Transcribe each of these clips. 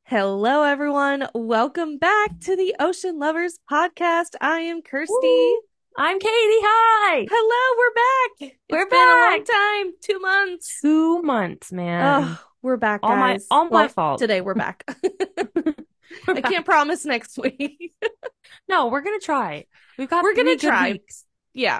Hello, everyone. Welcome back to the Ocean Lovers podcast. I am Kirsty. Woo! I'm Katie. Hi. Hello, we're back. It's We're been a long back. time, 2 months. 2 months, man. Oh, we're back, All my guys. all my Well, fault. today we're back. We're I can't back. promise next week. No, we're gonna try. We've got We're gonna 3 good try. weeks. Yeah.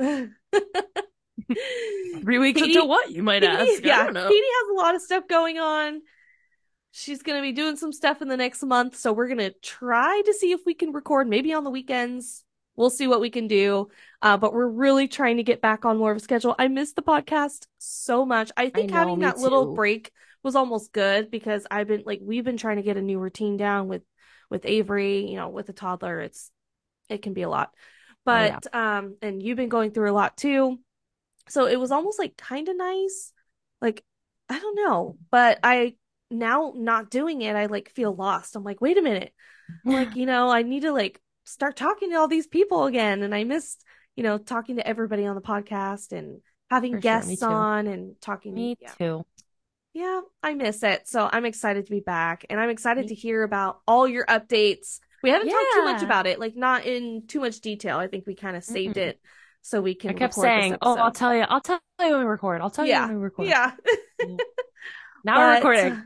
3 weeks until Katie, what, you might Katie, ask? I yeah, don't know. Katie has a lot of stuff going on. She's gonna be doing some stuff in the next month, so we're gonna try to see if we can record maybe on the weekends. We'll see what we can do. But we're really trying to get back on more of a schedule. I miss the podcast so much. I I think know, having me that little too. break was almost good because we've been trying to get a new routine down with Avery, with the toddler. It can be a lot. Oh yeah. But and you've been going through a lot too. So it was almost like kind of nice. Like, I don't know, but I now not doing it, I like feel lost. I'm like, wait a minute. I'm like, I need to like start talking to all these people again. And I missed, talking to everybody on the podcast and having For sure, me guests too. on and talking. Me Yeah. too. Yeah, I miss it. So I'm excited to be back and I'm excited Me to too. hear about all your updates. We haven't talked too much Yeah. about it, like not in too much detail. I think we kind of saved Mm-mm. it so we I can kept record this saying, "Oh, I'll episode. tell you. I'll tell you when we record. I'll tell you when Yeah. we record." Yeah. Yeah. Now we're But recording.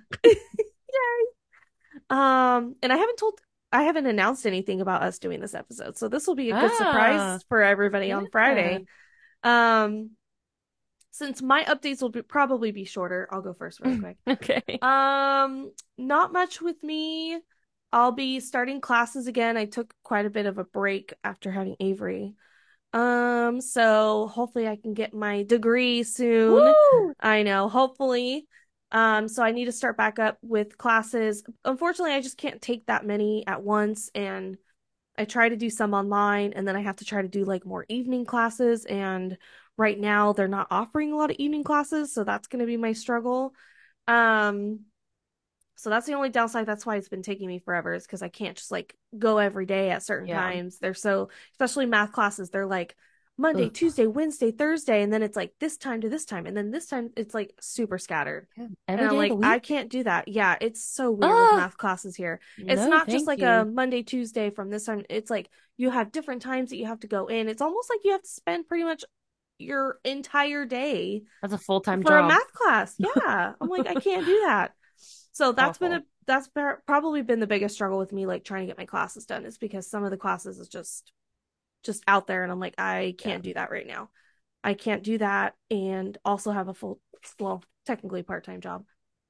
and I haven't announced anything about us doing this episode. So this will be a good Ah, surprise for everybody on yeah. Friday. Um since my updates will probably be shorter, I'll go first really quick. Okay. Not much with me. I'll be starting classes again. I took quite a bit of a break after having Avery. So hopefully I can get my degree soon. Woo! I know, hopefully. So I need to start back up with classes. Unfortunately, I just can't take that many at once, and I try to do some online, and then I have to try to do like more evening classes, and right now they're not offering a lot of evening classes, so that's going to be my struggle. Um, so that's the only downside. That's why it's been taking me forever, is because I can't just like go every day at certain Yeah. times. They're so, especially math classes, they're like Monday, Ugh. Tuesday, Wednesday, Thursday, and then it's like this time to this time, and then this time it's like super scattered. Yeah. And Every I'm day of the like, I week? can't do that. Yeah, it's so weird with Ah, math classes here. It's no, not just thank like a you. Monday, Tuesday from this time. It's like you have different times that you have to go in. It's almost like you have to spend pretty much your entire day That's a full-time for a job. math class. Yeah. I'm like, I can't do that. So Awful. probably been the biggest struggle with me like trying to get my classes done is because some of the classes is just out there and I'm like, I Yeah. can't do that right now. I can't do that and also have a well, technically part-time job.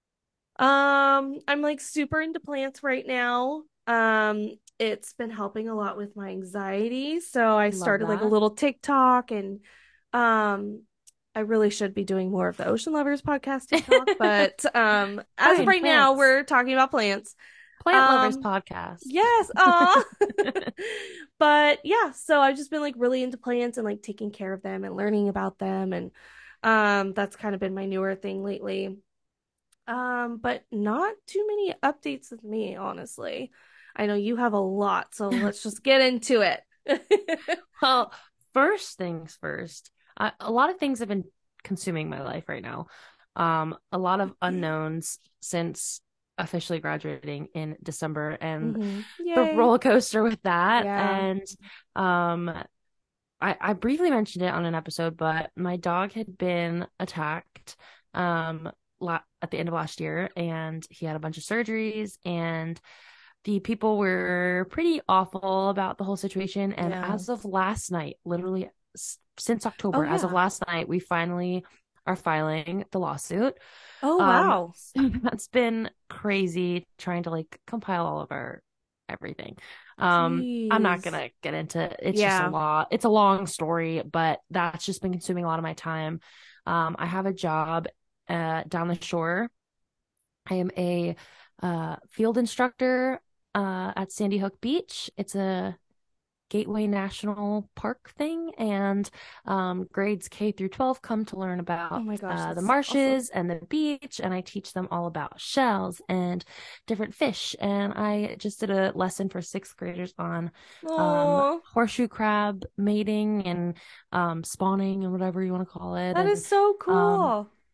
I'm like super into plants right now. It's been helping a lot with my anxiety. So I Love started like a that. little TikTok and um I really should be doing more of the Ocean Lovers podcast TikTok, but as of Fine, right now plants. we're talking about plants. Plant lovers Um podcast. yes, aw. But yeah, so I've just been like really into plants and like taking care of them and learning about them and that's kind of been my newer thing lately. But not too many updates with me, honestly. I know you have a lot, so let's just get into it. Well, first things first. A lot of things have been consuming my life right now. A lot of unknowns since officially graduating in December and the Yay. roller coaster with that. Yeah. And um, I briefly mentioned it on an episode, but my dog had been attacked at the end of last year, and he had a bunch of surgeries, and the people were pretty awful about the whole situation. And Yeah. as of last night, literally since Oh October, as of yeah. last night, we finally are filing the lawsuit. Oh Um, wow. that's been crazy trying to like compile all of our everything. I'm not Jeez. gonna get into it. It's just a Yeah. lot. It's a long story, but that's just been consuming a lot of my time. I have a job down the shore. I am a field instructor at Sandy Hook Beach. It's a Gateway National Park thing, and grades K through 12 come to learn Oh about my gosh, the that's awesome. marshes and the beach, and I teach them all about shells and different fish. And I just did a lesson for sixth graders on Oh, horseshoe crab mating and spawning and whatever you want to call it. that is And so um, cool.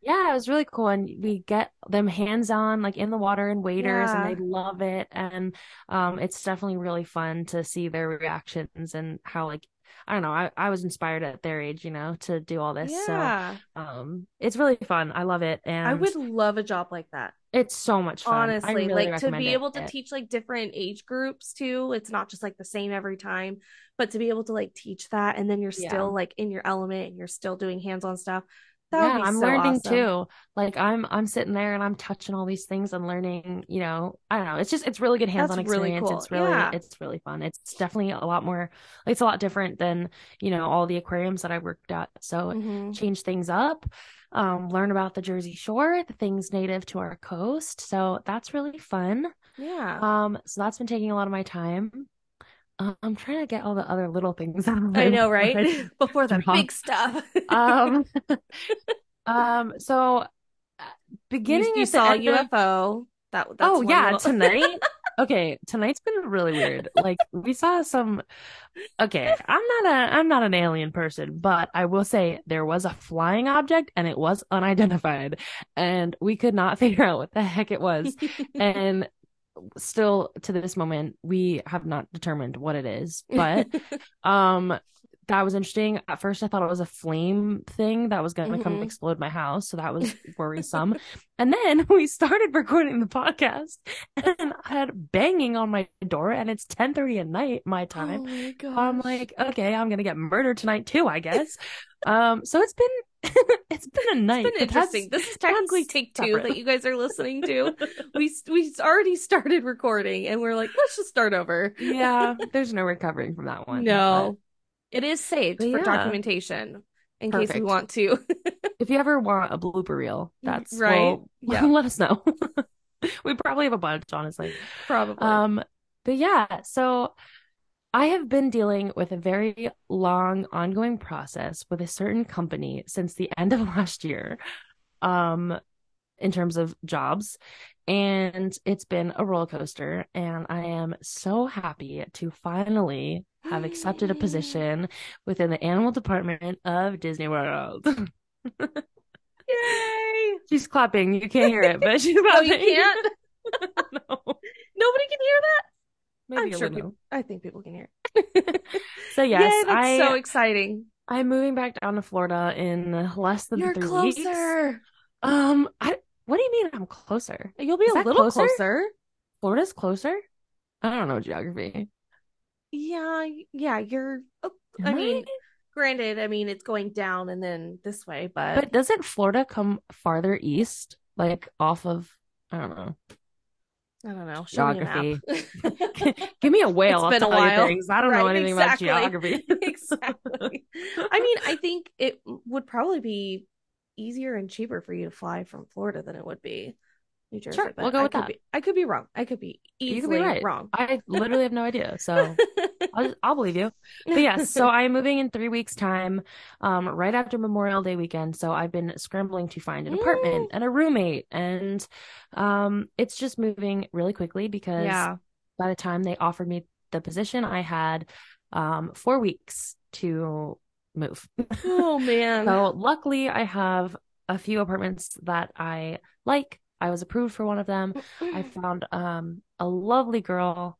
Yeah, it was really cool. And we get them hands-on, like in the water and waders, and they Yeah. love it. And it's definitely really fun to see their reactions and how like I don't know, I was inspired at their age, to do all this. So Yeah. it's really fun. I love it. I And would love a job like that. it's so much fun. I Honestly, really like to recommend be able to it. teach like different age groups too. It's not just like the same every time, but to be able to like teach that and then you're Yeah. still like in your element and you're still doing hands-on stuff. That would Yeah, be and I'm so learning awesome. too. Like I'm sitting there and I'm touching all these things and learning, I don't know. It's really good That's hands-on really experience. cool. It's really Yeah. it's really fun. It's definitely a lot more it's a lot different than, all the aquariums that I worked at. So Mm-hmm. change things up, learn about the Jersey Shore, the things native to our coast. So that's really fun. Yeah. So that's been taking a lot of my time. I'm trying to get all the other little things out of my I know, life before right? I Before the drop. big stuff. Um, so beginning You at the saw a end of, UFO. That's oh one yeah, little tonight. Okay, tonight's been really weird. Like we saw some, okay, I'm not an alien person, but I will say there was a flying object and it was unidentified and we could not figure out what the heck it was. And still to this moment, we have not determined what it is, but um, that was interesting. At first, I thought it was a flame thing that was going to come hmm explode my house. So that was worrisome. And then we started recording the podcast and I had banging on my door and it's 10:30 at night, my time. Oh my I'm gosh. like, okay, I'm going to get murdered tonight too, I guess. So it's been, it's been a It's been night, but interesting. This is technically that's take two separate. that you guys are listening to. We already started recording and we're like, let's just start over. Yeah, there's no recovering from that one, No, it is saved but for yeah, documentation in case we perfect. want to. If you ever want a blooper reel, that's Right? well, Yep, let us know. We probably have a bunch, honestly. probably. Um, but yeah, so I have been dealing with a very long, ongoing process with a certain company since the end of last year. Um, in terms of jobs. And it's been a roller coaster. And I am so happy to finally have accepted a position within the animal department of Disney World. Yay! She's clapping. You can't hear it, but she's Oh, you clapping. can't? No, Nobody can hear that? I'm maybe a sure people, little. I think people can hear. So yes, Yay, that's so exciting. I'm moving back down to Florida in less than You're 3 weeks. closer. I what do you mean I'm closer? You'll be Is a that little closer? closer. Florida's closer? I don't know geography. Yeah, yeah, you're, I Am I? mean, granted, I mean, it's going down and then this way, but But doesn't Florida come farther east? Like off of, I don't know, I don't know. Show me a map. geography. Give me a whale, It's I'll been a tell you while. things. I don't know Right, anything about exactly. geography. Exactly. I mean, I think it would probably be easier and cheaper for you to fly from Florida than it would be New Jersey, Sure, we'll but go with that. I could be wrong. I could be You could be easily right. wrong. I literally have no idea. So I'll believe you. But yes, so I'm moving in 3 weeks' time, right after Memorial Day weekend. So I've been scrambling to find an Mm, apartment and a roommate, and it's just moving really quickly because yeah. by the time they offered me the position, I had 4 weeks to move. Oh man. So luckily, I have a few apartments that I like. I was approved for one of them. I found a lovely girl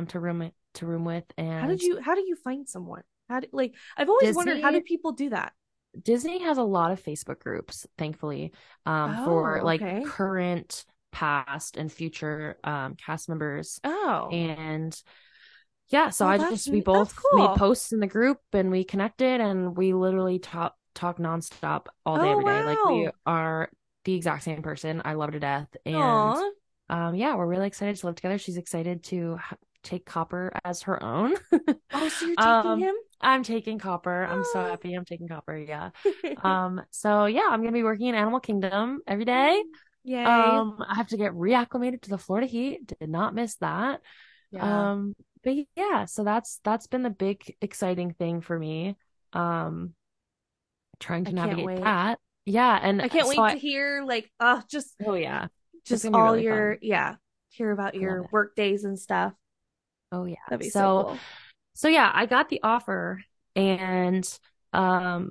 to room with, and How do you find someone? Like I've always wondered how do Disney people do that? Disney has a lot of Facebook groups, thankfully, for Oh, like okay. current, past, and future cast members. Oh. And yeah, so Oh, I just we that's both made cool. posts in the group and we connected and we literally talk nonstop all day Oh every day. Like we wow. are the exact same person. I love her to death. And Aw. yeah, we're really excited to live together. She's excited to take Copper as her own. Oh, so you're taking um him? I'm taking Copper. I'm so Oh. happy I'm taking Copper. Yeah. So yeah, I'm gonna be working in Animal Kingdom every day. Yay. I have to get reacclimated to the Florida heat. Did not miss that. Yeah. Um, but yeah, so that's been the big exciting thing for me. Um, trying I to can't navigate wait. that. Yeah, and I can't so wait I to hear like oh yeah, it's just gonna be all really your fun. yeah, hear about I love your it. work days and stuff. Oh yeah. That'd be so So cool. so yeah, I got the offer and um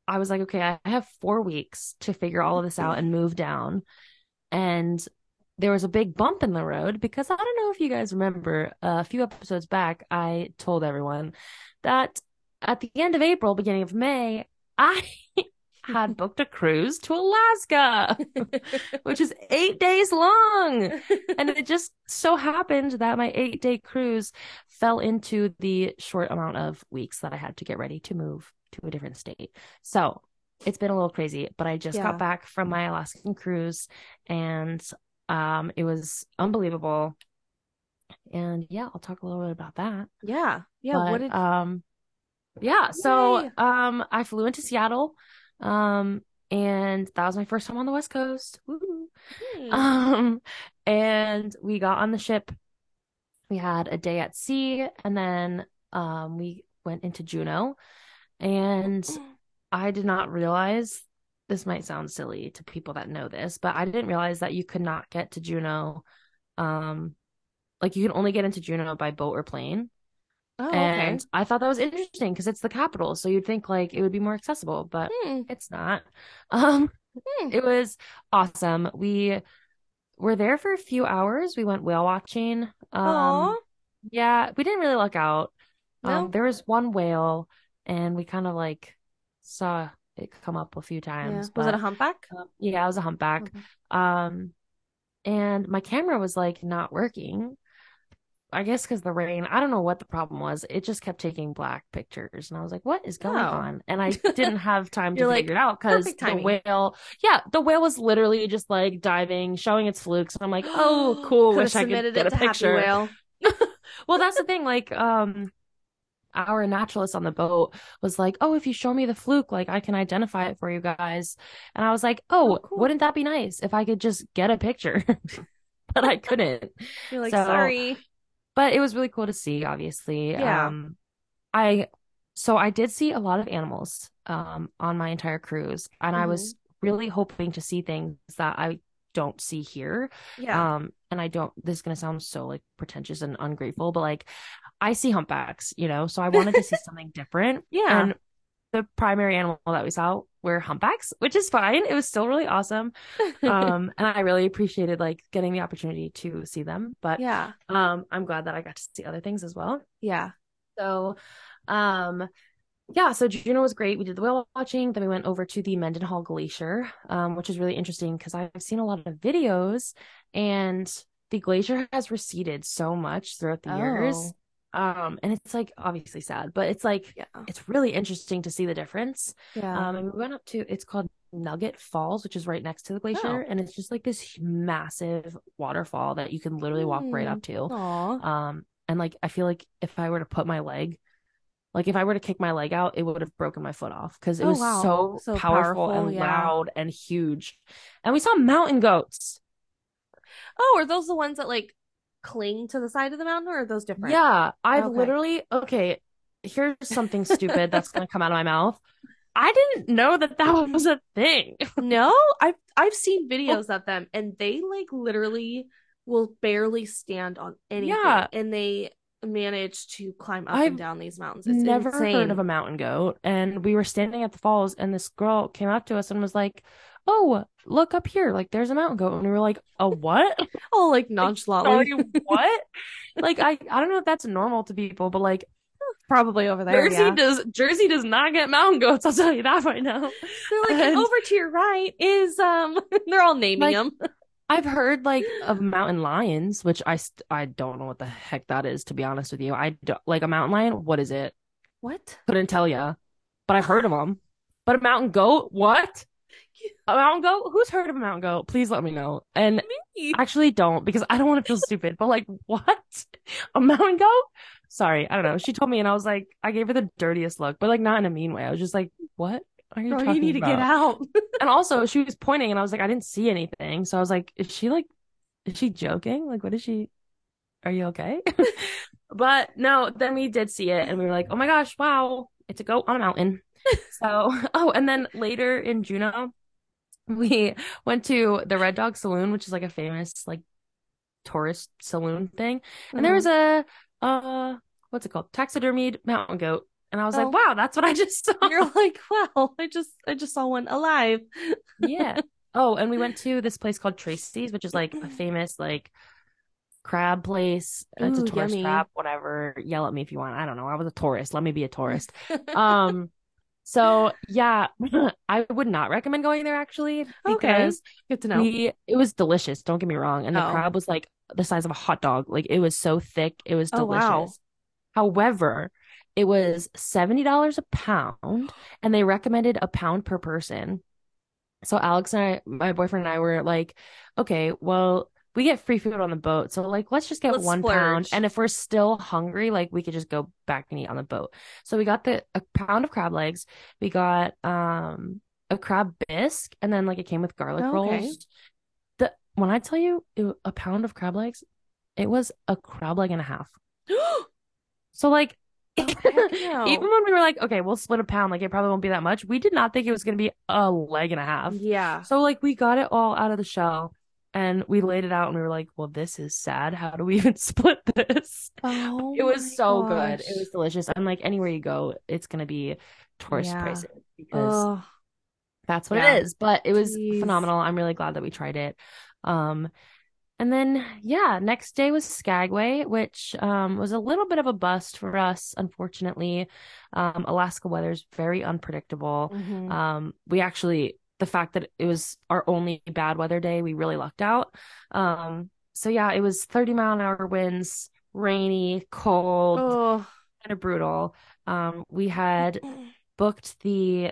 I was like, okay, I have 4 weeks to figure all of this out and move down. And there was a big bump in the road because I don't know if you guys remember a few episodes back, I told everyone that at the end of April, beginning of May, I had booked a cruise to Alaska, which is 8 days long. And it just so happened that my 8 day cruise fell into the short amount of weeks that I had to get ready to move to a different state. So it's been a little crazy, but I just got Yeah. back from my Alaskan cruise and it was unbelievable. And yeah, I'll talk a little bit about that. Yeah. Yeah. What But did yeah, so Yay. I flew into Seattle. Um and that was my first time on the West Coast. Woo. Hmm. Um and we got on the ship. We had a day at sea and then we went into Juneau and I did not realize this might sound silly to people that know this, but I didn't realize that you could not get to Juneau. Um, like you can only get into Juneau by boat or plane. Oh, okay. And I thought that was interesting because it's the capital, so you'd think like it would be more accessible, but Hmm. it's not. Um, Hmm. it was awesome. We were there for a few hours. We went whale watching. Aw. Yeah, we didn't really luck out. No? There was one whale, and we kind of like saw it come up a few Yeah. times, Was it a but humpback? yeah, it was a humpback. Okay. Um, and my camera was like not working. I guess because the rain, I don't know what the problem was. It just kept taking black pictures. And I was like, what is going Oh. on? And I didn't have time to You're figure like, it out because perfect the timing. whale, yeah, the whale was literally just like diving, showing its flukes. And I'm like, oh, cool. Could have Wish I could submitted get it a to Happy picture. Whale. Well, that's the thing. Like, our naturalist on the boat was like, oh, if you show me the fluke, like I can identify it for you guys. And I was like, Oh, oh, cool. wouldn't that be nice if I could just get a picture? But I couldn't. You're like, So, sorry. but it was really cool to see, obviously. Yeah. I so I did see a lot of animals on my entire cruise, and I Hmm. was really hoping to see things that I don't see here. Yeah. And I don't, this is gonna sound so like pretentious and ungrateful, but like I see humpbacks, so I wanted to see something different. Yeah. And the primary animal that we saw were humpbacks, which is fine. It was still really awesome. And I really appreciated like getting the opportunity to see them. But Yeah. I'm glad that I got to see other things as well. Yeah. So um yeah, so Juneau was great. We did the whale watching, then we went over to the Mendenhall Glacier, which is really interesting because I've seen a lot of videos and the glacier has receded so much throughout the years. Oh. And it's like obviously sad, but it's like Yeah. it's really interesting to see the difference. Yeah. And we went up to, it's called Nugget Falls, which is right next to the glacier, Oh. and it's just like this massive waterfall that you can literally walk right Hmm. up to. Aw. And like I feel like if I were to put my leg, like if I were to kick my leg out, it would have broken my foot off because it Oh, was wow. so So powerful powerful. and Yeah. loud and huge. And we saw mountain goats. Oh, are those the ones that like cling to the side of the mountain, or are those different? Yeah, I've Okay. literally, okay, here's something stupid that's going to come out of my mouth. I didn't know that that was a thing. No, I've seen Well, videos of them and they like literally will barely stand on anything yeah, and they manage to climb up and I've down these mountains. It's never heard of insane. a mountain goat. And we were standing at the falls, and this girl came up to us and was like, oh, look up here. Like, there's a mountain goat. And we were like, a what? Oh, like Like, sorry, nonchalantly. what? Like, I don't know if that's normal to people, but like, Probably over there, yeah. Jersey does not get mountain goats. I'll tell you that right now. They're like, and And over to your right is they're all naming like, them. I've heard like of mountain lions, which I don't know what the heck that is, to be honest with you. I don't like a mountain lion. What is it? What? Couldn't tell you, but I've heard of them. But a mountain goat? What? A mountain goat? Who's heard of a mountain goat? Please let me know. And Me. actually don't, because I don't want to feel stupid. But like, what? A mountain goat? Sorry, I don't know. She told me, and I was like, I gave her the dirtiest look, but like not in a mean way. I was just like, what are you Girl, you need talking to get about? out. And also, she was pointing, and I was like, I didn't see anything. So I was like, is she joking? Like, what is she? Are you okay? But no, then we did see it, and we were like, oh my gosh, wow, it's a goat on a mountain. So, oh, and then later in Juneau, we went to the Red Dog Saloon, which is like a famous like tourist saloon thing. And there Uh-huh. was a what's it called? Taxidermied mountain goat. And I was like, Oh, wow, that's what I just saw. you're like, wow, I just saw one alive. Yeah. Oh, and we went to this place called Tracy's, which is like a famous like crab place. It's a Ooh, tourist trap, yummy. whatever. Yell at me if you want. I don't know. I was a tourist. Let me be a tourist. Um, so yeah, I would not recommend going there actually Okay, because good to know. it was delicious, don't get me wrong. And the Oh, crab was like the size of a hot dog. Like it was so thick, it was oh wow. delicious. However, it was $70 a pound, and they recommended a pound per person. So Alex and I, my boyfriend and I were like, okay, well, we get free food on the boat. So like let's just get Let's 1 pound. And splurge. if we're still hungry, like we could just go back and eat on the boat. So we got the a pound of crab legs. We got a crab bisque, and then like it came with garlic Oh, okay. rolls. The when I tell you a pound of crab legs, it was a crab leg and a half. So like Oh, heck even no. when we were like, okay, we'll split a pound, like it probably won't be that much. We did not think it was gonna be a leg and a half. Yeah. So like we got it all out of the shell and we laid it out and we were like, well, this is sad. How do we even split this? Oh It was my so good. It was gosh. delicious. And like anywhere you go, it's gonna be tourist Yeah. prices because Oh, that's what yeah. it is. But it was Jeez. phenomenal. I'm really glad that we tried it. Um, and then, yeah, next day was Skagway, which was a little bit of a bust for us, unfortunately. Alaska weather is very unpredictable. Hmm. We actually, the fact that it was our only bad weather day, we really lucked out. So, yeah, it was 30-mile-an-hour winds, rainy, cold, Oh. kind of brutal. We had booked the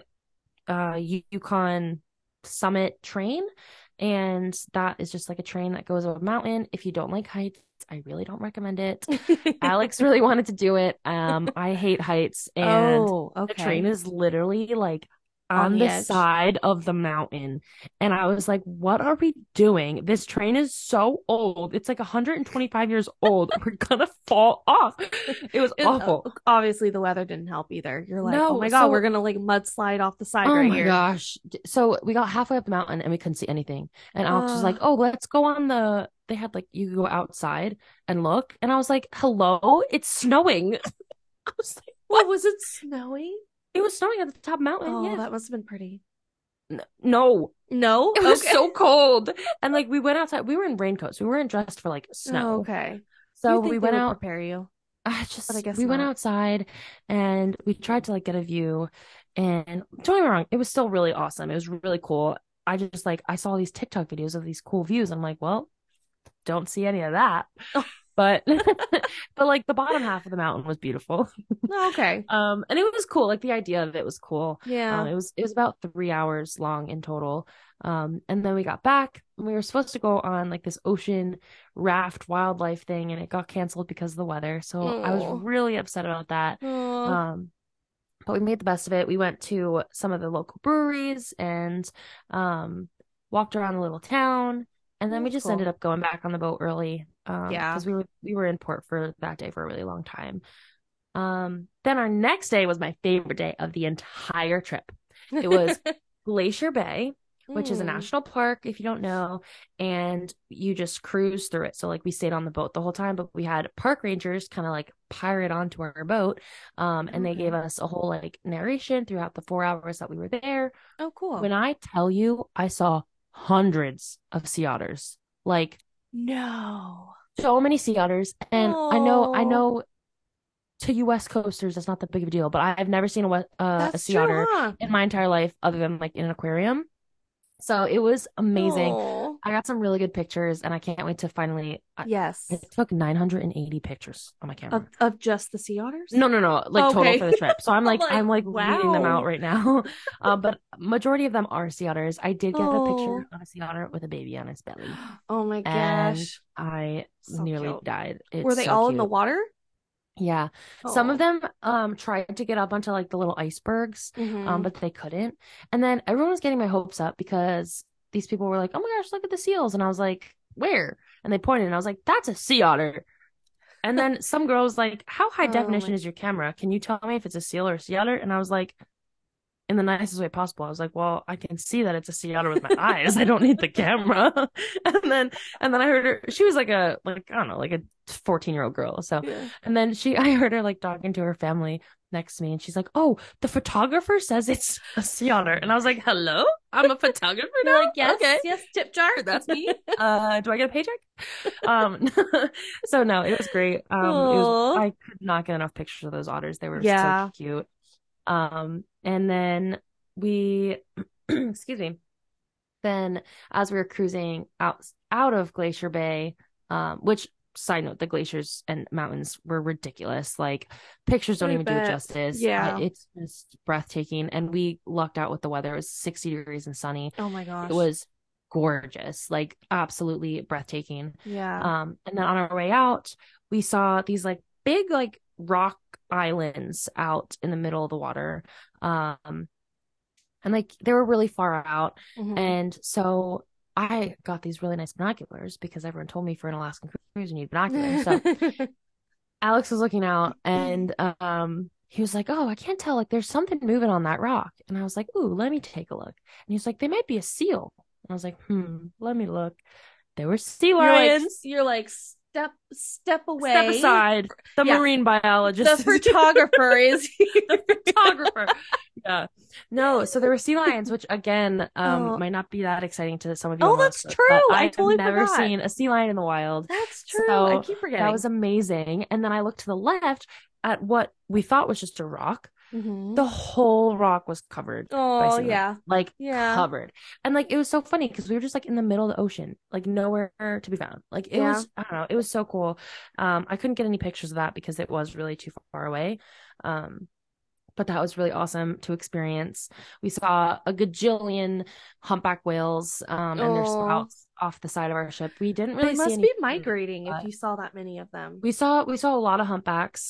Yukon Summit train. And that is just like a train that goes up a mountain. If you don't like heights, I really don't recommend it. Alex really wanted to do it. I hate heights, and Oh, the train okay. is literally like On on the the edge. side of the mountain. And I was like, what are we doing? This train is so old. It's like 125 years old. We're gonna fall off. It was It, awful. obviously, the weather didn't help either. You're like, oh No, my God, we're so gonna like mudslide off the side oh right my here. gosh. So we got halfway up the mountain and we couldn't see anything. And Alex was like, Uh, oh, let's go on they had like, you could go outside and look. And I was like, hello, it's snowing. I was like, what what? was it snowing? It was snowing at the top mountain. Oh, Yeah. that must have been pretty. No, No? it was Okay. so cold. And like, we went outside. We were in raincoats. We weren't dressed for like Oh, snow. okay. You So we think they went would out. prepare you, but I guess We went not. outside and we tried to like get a view. And don't get me wrong, it was still really awesome. It was really cool. I just like I saw these TikTok videos of these cool views. I'm like, well, don't see any of that. But but like the bottom half of the mountain was beautiful. Oh, okay. And it was cool. Like the idea of it was cool. Yeah. It was about 3 hours long in total. And then we got back and we were supposed to go on like this ocean raft wildlife thing, and it got canceled because of the weather. So I was Oh. really upset about that. Oh. Um, but we made the best of it. We went to some of the local breweries and um walked around the little town. And then we That's just ended cool. up going back on the boat early Yeah. because we were in port for that day for a really long time. Then our next day was my favorite day of the entire trip. It was Glacier Bay, which is a Mm. national park, if you don't know, and you just cruise through it. So like we stayed on the boat the whole time, but we had park rangers kind of like pirate onto our boat. And they gave Okay. us a whole like narration throughout the 4 hours that we were there. Oh, cool. When I tell you, I saw hundreds of sea otters. Like No. so many sea otters. And I Oh, know to you West Coasters, that's not that big of a deal. But I've never seen a that's sea true, otter huh? in my entire life other than like in an aquarium. So it was amazing. Oh, I got some really good pictures, and I can't wait to finally. I yes. took 980 pictures on my camera. Of just the sea otters? No, no, no, like total Okay. for the trip. So I'm like, I'm like reading them out wow. right now. But majority of them are sea otters. I did get a picture Oh. of a sea otter with a baby on its belly, Oh my and gosh. I So nearly cute. died. Were It's they so all in the cute. water? Yeah. Some of Oh. them tried to get up onto like the little icebergs, Mm-hmm. but they couldn't. And then everyone was getting my hopes up because these people were like, "Oh my gosh, look at the seals." And I was like, "Where?" And they pointed and I was like, "That's a sea otter." And then some girl was like, "How high Oh definition my. is your camera? Can you tell me if it's a seal or a sea otter?" And I was like, in the nicest way possible. I was like, well, I can see that it's a sea otter with my eyes. I don't need the camera. And then I heard her, she was like, I don't know, like a 14-year-old girl. So, Yeah. and then I heard her like talking to her family next to me, and she's like, oh, the photographer says it's a sea otter. And I was like, hello? I'm a photographer You're now? like, yes, Okay. yes, tip jar, that's me. Do I get a paycheck? Um, so no, it was great. Oh, I could not get enough pictures of those otters. They were so yeah. cute. And then we, excuse me, then as we were cruising out of Glacier Bay, which side note, the glaciers and mountains were ridiculous. Like pictures don't I even do it bet. justice. Yeah. It's just breathtaking. And we lucked out with the weather. It was 60 degrees and sunny. Oh my It gosh. was gorgeous, like absolutely breathtaking. Yeah. And then on our way out, we saw these like big like rock islands out in the middle of the water. Um, and like they were really far out. Hmm. And so I got these really nice binoculars because everyone told me for an Alaskan cruise you need binoculars. So Alex was looking out and he was like, oh, I can't tell. Like there's something moving on that rock. And I was like, ooh, let me take a look. And he was like, they might be a seal. And I was like, let me look. There were sea lions. You're like, step Step away. aside. The Yeah. marine The biologist is photographer is the here. photographer. Yeah. No, so there were sea lions, which again, Oh, might not be that exciting to some of you oh, on the West that's Coast, but true. I I have totally never forgot. seen a sea lion in the wild. That's true. I So keep that was forgetting. amazing. And then I looked to the left at what we thought was just a rock. Hmm. The whole rock was covered by Oh, sea lions, yeah. like Yeah. covered. And like it was so funny because we were just like in the middle of the ocean, like nowhere to be found. Like it Yeah. was, I don't know, it was so cool. I couldn't get any pictures of that because it was really too far away. Um, but that was really awesome to experience. We saw a gajillion humpback whales and their Oh, spouts off the side of our ship. We didn't they really see must any, be migrating if but you saw that many of them. we saw a lot of humpbacks.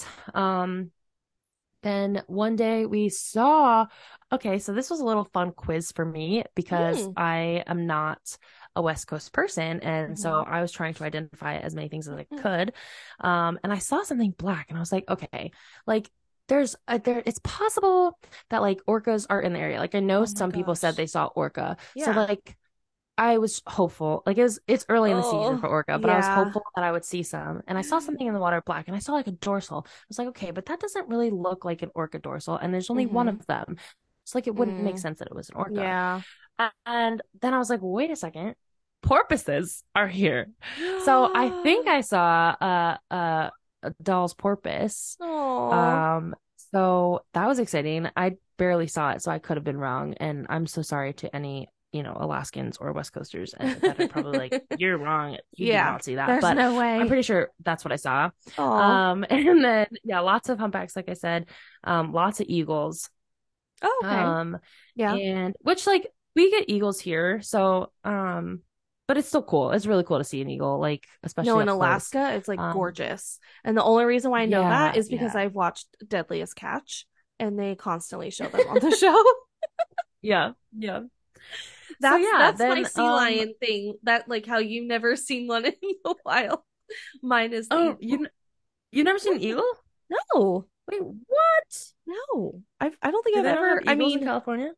Then one day we saw, okay, so this was a little fun quiz for me because Hmm. I am not a West Coast person. And so Hmm. I was trying to identify as many things as I could. And I saw something black and I was like, okay, like it's possible that like orcas are in the area. Like I know Oh my some people said gosh. they saw orca. So Yeah. like I was hopeful. Like it's early in the season Oh, for orca, but I was yeah. hopeful that I would see some. And I saw something in the water black and I saw like a dorsal. I was like, okay, but that doesn't really look like an orca dorsal. And there's only one Hmm. of them. It's like it wouldn't make Mm. sense that it was an orca. Yeah. And then I was like, wait a second. Porpoises are here. So I think I saw a Dall's porpoise. Oh. Um, so that was exciting. I barely saw it, so I could have been wrong. And I'm so sorry to any Alaskans or West Coasters that are probably like, you're wrong. You did Yeah. not see that. There's But no I'm way. pretty sure that's what I saw. Oh. And then yeah, lots of humpbacks, like I said, lots of eagles. Oh, okay. Um, Yeah. and which like we get eagles here, so but it's still cool. It's really cool to see an eagle, like No, especially in up close. Alaska, it's like Um, gorgeous. And the only reason why I know that yeah, is because yeah, I've watched Deadliest Catch and they constantly show them on the show. yeah, yeah. So That's yeah, that's my then sea lion thing. That like how you've never seen one in the wild. Mine is the oh, eagle. you never seen an eagle? No, Wait, what? no. I don't think Do I've they not have ever. I eagles in mean, California?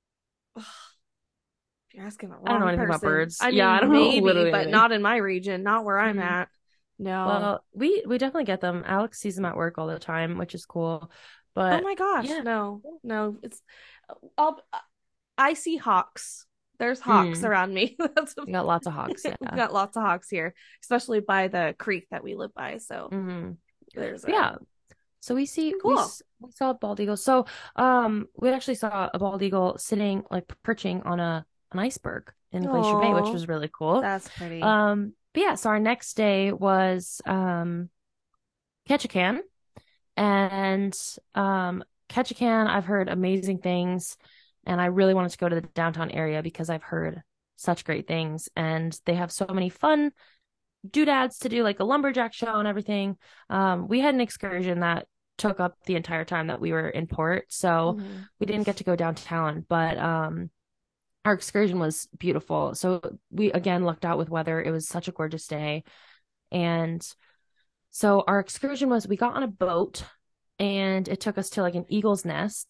you're asking the I don't know wrong anything about person. birds. I Yeah, I mean, don't know maybe, literally but anything. not in my region, not where I'm Mhm. at. No. Well, we definitely get them. Alex sees them at work all the time, which is cool. Oh But my gosh, yeah. no, no. I'll, I see hawks. There's hawks Mm, around me. That's we got lots of hawks, we've yeah. got lots of hawks here, especially by the creek that we live by. So Hmm. there's a Yeah. So we see cool. we saw a bald eagle. So we actually saw a bald eagle sitting like perching on an iceberg in Glacier Bay, which Oh, was really cool. that's pretty. But yeah, so our next day was Ketchikan. And Ketchikan, I've heard amazing things, and I really wanted to go to the downtown area because I've heard such great things, and they have so many fun doodads to do, like a lumberjack show and everything. We had an excursion that took up the entire time that we were in port, so Mhm. we didn't get to go downtown, but our excursion was beautiful. So we again lucked out with weather. It was such a gorgeous day. And so our excursion was we got on a boat and it took us to like an eagle's nest.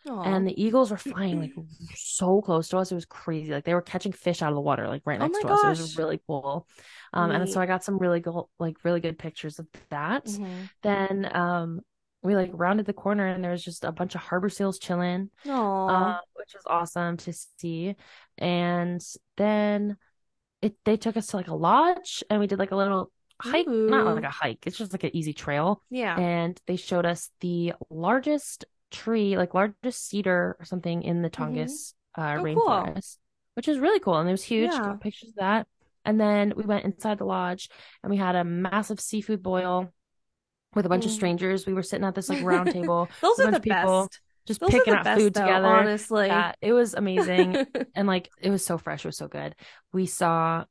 Oh. and the eagles were flying like so close to us. It was crazy. Like they were catching fish out of the water, like right Oh next my to us. It was gosh. really cool. And so Neat. I got some really good, like really good pictures of that. Mm-hmm. Then we like rounded the corner and there was just a bunch of harbor seals chilling, Oh. which was awesome to see. And then they took us to like a lodge and we did like a little hike, not like Ooh. a hike, it's just like an easy trail. Yeah. And they showed us the largest tree, like largest cedar or something in the Mm-hmm. Tongass Oh, cool. rainforest, which is really cool. And it was huge. Yeah. Got pictures of that. And then we went inside the lodge and we had a massive seafood boil with a bunch of Mm. strangers. We were sitting at this like round table Those with a are bunch the of people best. just Those are picking the out best food though, together. honestly. Yeah, it was amazing. And like it was so fresh, it was so good. We saw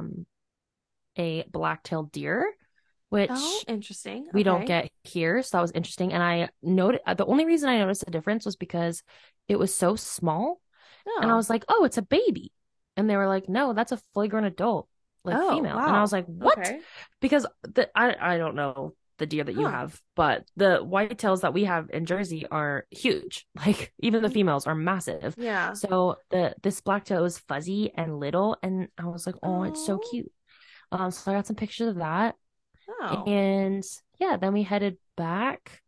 a black-tailed deer, Oh, which interesting. we don't Okay. get here. So that was interesting. And I noted the only reason I noticed a difference was because it was so small. And I Oh. was like, oh, it's a baby. And they were like, no, that's a fully grown adult, like Oh, female. And I was wow. like, what? Okay. Because I don't know the deer that you Huh. have, but the whitetails that we have in Jersey are huge. Like even the females are massive. Yeah. So this blacktail was fuzzy and little, and I was like, oh, it's so Oh. cute. So I got some pictures of that. Oh. And yeah, then we headed back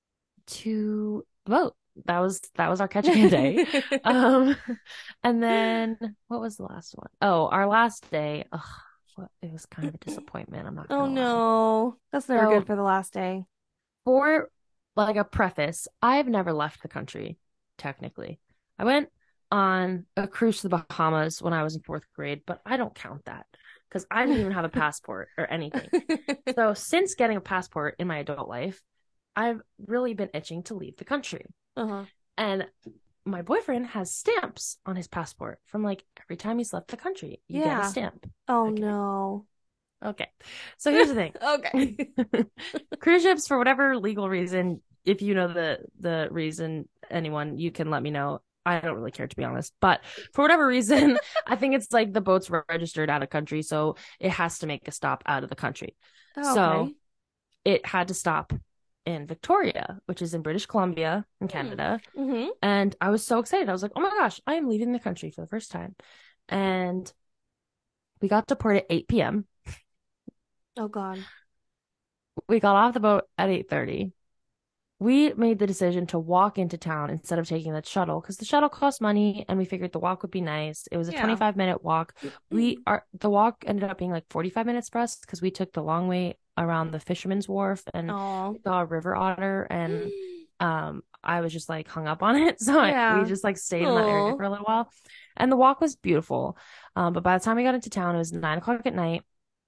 to the boat. That was our catch can day. Um, and then what was the last one? Oh, our last day. Ugh, it was kind of a disappointment. I'm not Oh gonna lie. no. That's never good So for the last day. for like a preface, I've never left the country, technically. I went on a cruise to the Bahamas when I was in fourth grade, but I don't count that because I didn't even have a passport or anything. So since getting a passport in my adult life, I've really been itching to leave the country. Uh-huh. And my boyfriend has stamps on his passport from like every time he's left the country, you get a Yeah. stamp. Oh Okay. no. Okay. So here's the thing. Okay. Cruise ships, for whatever legal reason, if you know the reason, anyone, you can let me know. I don't really care, to be honest. But for whatever reason, I think it's like the boat's registered out of country, so it has to make a stop out of the country. So Okay. it had to stop in Victoria, which is in British Columbia in Hmm. Canada. Mm-hmm. And I was so excited. I was like, oh my gosh, I am leaving the country for the first time. And we got to port at 8 p.m. Oh God. We got off the boat at 8:30. We made the decision to walk into town instead of taking the shuttle because the shuttle cost money and we figured the walk would be nice. It was a Yeah. 25-minute walk. The walk ended up being like 45 minutes for us because we took the long way around the Fisherman's Wharf and Oh. we saw a river otter, and I was just like hung up on it. So we Yeah. just like stayed in that area Oh. for a little while. And the walk was beautiful. But by the time we got into town, it was 9 o'clock at night.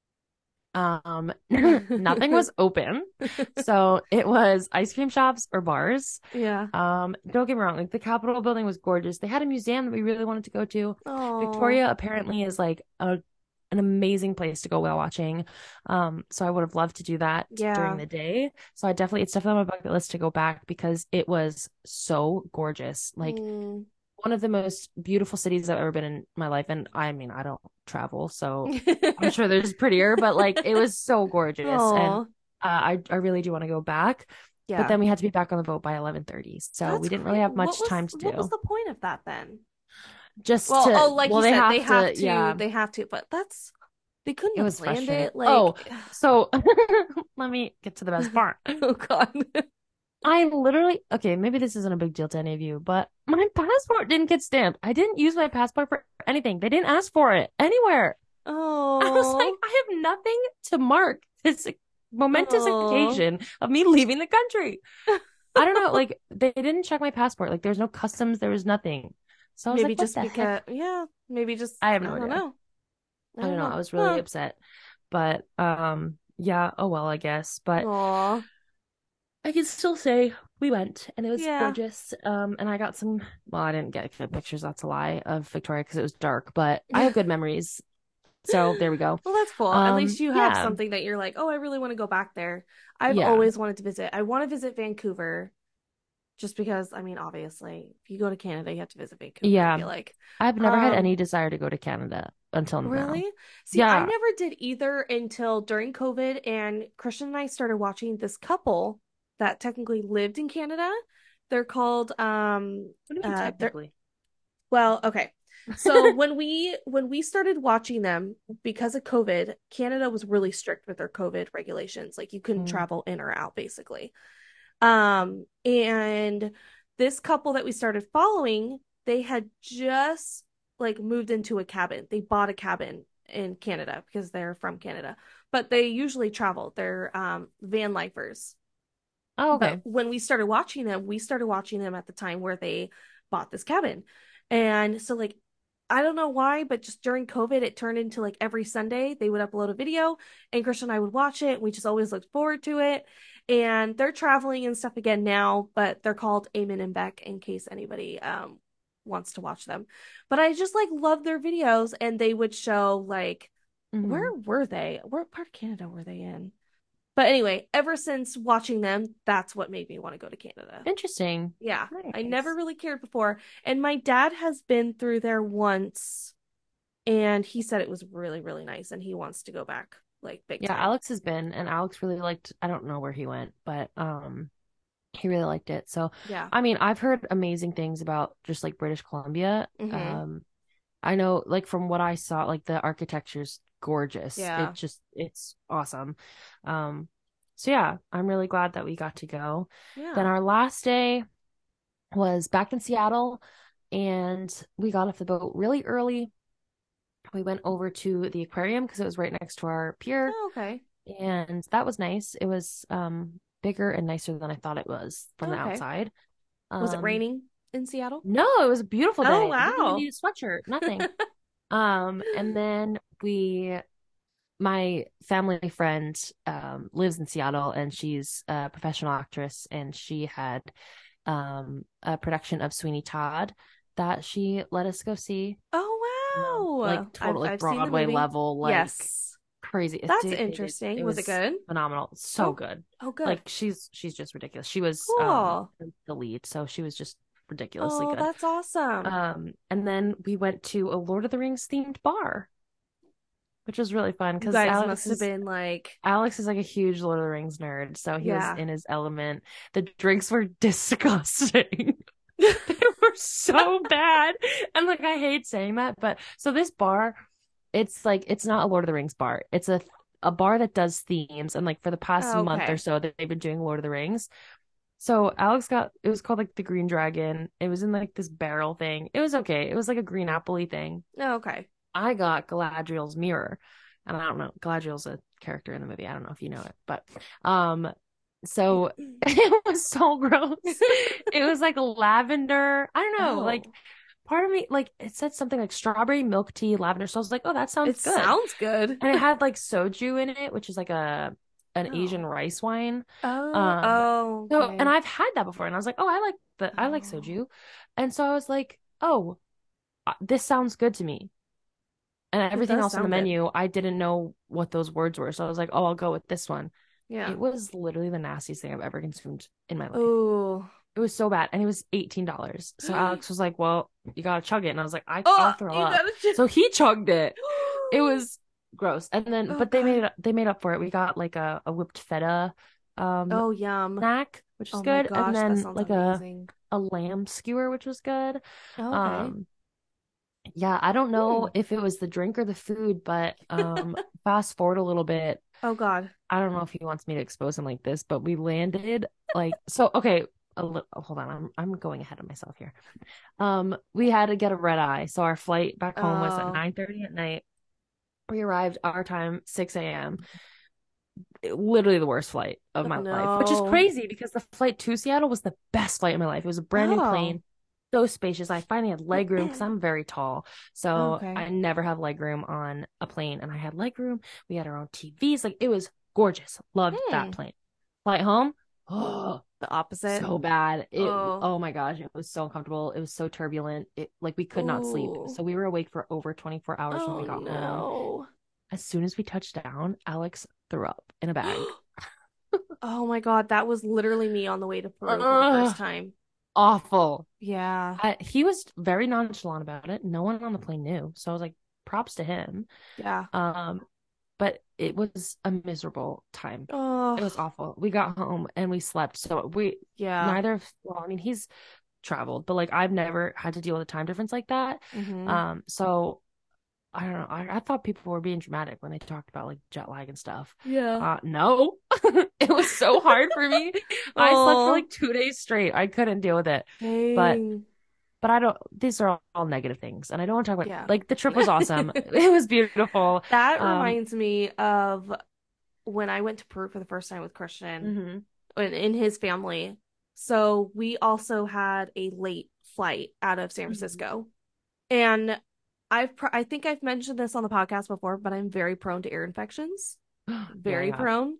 Nothing was open. So it was ice cream shops or bars. Yeah. Don't get me wrong, like the Capitol building was gorgeous. They had a museum that we really wanted to go to. Oh. Victoria apparently is like an amazing place to go whale watching. So I would have loved to do that during Yeah. the day. So it's definitely on my bucket list to go back because it was so gorgeous. Like Mm. one of the most beautiful cities I've ever been in my life. And I mean, I don't travel, so I'm sure there's prettier, but like it was so gorgeous. And Oh. I really do want to go back. But Yeah. then we had to be back on the boat by 11:30. So That's we didn't great. really have What much was time to what was do. the point of that then? Just Well, to, oh, like well, you they said, have to, yeah, they have to, but they couldn't it have was planned frustrating. it. Oh, Like, so let me get to the best part. oh God. I literally, okay, maybe this isn't a big deal to any of you, but my passport didn't get stamped. I didn't use my passport for anything. They didn't ask for it anywhere. I was like, Oh, I have nothing to mark this momentous oh. occasion of me leaving the country. I don't know, like they didn't check my passport. Like there's no customs, there was nothing. So I was Maybe like, what just the heck? because, yeah, maybe just, I have I no don't idea. know. I I don't don't know. know. I was really Huh. upset. But yeah, oh well, I guess. But Aw. I can still say we went and it was Yeah. gorgeous. And I got some, well, I didn't get good pictures, that's a lie, of Victoria because it was dark, but I have good memories. So there we go. Well, that's cool. At least you have Yeah. something that you're like, oh, I really want to go back there. I've Yeah. always wanted to visit. I want to visit Vancouver just because, I mean, obviously, if you go to Canada, you have to visit Vancouver, I Yeah. feel like. I've never had Um, any desire to go to Canada until now. really? See, I Yeah. never did either until during COVID, and Christian and I started watching this couple that technically lived in Canada, They're called What do you mean they're technically? well, okay. So when we started watching them because of COVID, Canada was really strict with their COVID regulations. Like you couldn't Mm. travel in or out basically. And this couple that we started following, they had just like moved into a cabin. They bought a cabin in Canada because they're from Canada, but they usually travel. They're van lifers. Oh, But okay. when we started watching them at the time where they bought this cabin. And so like I don't know why, but just during COVID, it turned into like every Sunday they would upload a video and Christian and I would watch it. We just always looked forward to it. And they're traveling and stuff again now, but they're called Eamon and Beck in case anybody wants to watch them. But I just like love their videos and they would show like Hmm. where were they? What part of Canada were they in? But anyway, ever since watching them, that's what made me want to go to Canada. Interesting. Yeah, I never Nice. really cared before. And my dad has been through there once and he said it was really, really nice and he wants to go back like big Yeah, time. Alex has been, and Alex really liked, I don't know where he went, but he really liked it. So, Yeah. I mean, I've heard amazing things about just like British Columbia. Mm-hmm. I know like from what I saw, like the architecture's gorgeous. Yeah. It's awesome. Um, so yeah, I'm really glad that we got to go. Then Yeah. our last day was back in Seattle, and we got off the boat really early. We went over to the aquarium because it was right next to our pier, Oh, okay. and that was nice. It was bigger and nicer than I thought it was from the Okay. outside. Was it Um raining in Seattle? no, it was a beautiful Oh, day. Didn't even wow. need a sweatshirt, nothing. And then my family friend lives in Seattle, and she's a professional actress, and she had a production of Sweeney Todd that she let us go see. Oh, Like wow. I've total like I've seen the Broadway movie. level, like Yes. crazy. That's It interesting. Was it was good? phenomenal. So Oh, good. oh, good. Like she's just ridiculous. She was Cool. the lead, so she was just ridiculously Oh, good. that's awesome. And then we went to a Lord of the Rings themed bar, which was really fun You because guys must have been like, Alex is like a huge Lord of the Rings nerd, so he was yeah. in his element. The drinks were disgusting. They were so bad. And like I hate saying that, but so this bar, it's like it's not a Lord of the Rings bar. It's a bar that does themes, and like for the past month or Okay. so that they've been doing Lord of the Rings. So Alex got it was called like the Green Dragon. It was in like this barrel thing. It was okay. It was like a green apple thing. Okay. I got Galadriel's mirror. And I don't know. Galadriel's a character in the movie. I don't know if you know it, but so it was so gross. It was like lavender. I don't know. Like Oh, part of me like it said something like strawberry milk tea lavender. So I was like, "Oh, that it sounds good." sounds good. And it had like soju in it, which is like a an Asian Oh. rice wine. Oh, Um oh, so and okay. I've had that before, and I was like, "Oh, I like Oh, soju." And so I was like, "Oh, this sounds good to me." And it everything does else on the sound good. menu, I didn't know what those words were. So I was like, oh, I'll go with this one. Yeah. It was literally the nastiest thing I've ever consumed in my life. Oh. It was so bad. And it was $18. So Alex was like, well, you gotta chug it. And I was like, Oh, I'll throw you up. gotta So he chugged it. It was gross. And then, Oh but God. they made up for it. We got like a whipped feta um Oh, yum. snack, which was Oh my good. And gosh, that then sounds like amazing. a lamb skewer, which was good. Okay. Um, yeah, I don't know Hmm. if it was the drink or the food, but fast forward a little bit. Oh God. I don't know if he wants me to expose him like this, but we landed like so okay, hold on. I'm going ahead of myself here. We had to get a red eye. So our flight back home was at Oh. 9:30 at night. We arrived our time 6 a.m. Literally the worst flight of Oh my life, which is no. crazy because the flight to Seattle was the best flight of my life. It was a brand new Oh. plane, so spacious. I finally had leg room because I'm very tall. So Okay. I never have leg room on a plane, and I had leg room. We had our own TVs. Like it was gorgeous. Loved that Hmm. plane. Flight home, oh, The opposite. so bad. Oh. Oh my gosh, it was so uncomfortable. It was so turbulent. It like we could not sleep. Ooh. So we were awake for over 24 hours when we Oh got home. no. As soon as we touched down, Alex threw up in a bag. Oh my God, that was literally me on the way to Peru for the first Ugh, time. awful. Yeah. He was very nonchalant about it. No one on the plane knew. So I was like, props to him. Yeah. Um, but it was a miserable time. It Oh, was awful. We got home and we slept. So we yeah. neither of, well, I mean, he's traveled, but like I've never had to deal with a time difference like that. Hmm. So I don't know. I thought people were being dramatic when they talked about like jet lag and stuff. Yeah. No, it was so hard for me. I slept for Oh, like 2 days straight. I couldn't deal with it. But dang. I don't, these are all negative things. And I don't want to talk about, Yeah. like, the trip was awesome. It was beautiful. That Um, reminds me of when I went to Peru for the first time with Christian mhm. and in his family. So we also had a late flight out of San Mhm. Francisco. And I think I've mentioned this on the podcast before, but I'm very prone to ear infections. Yeah, Very yeah. prone.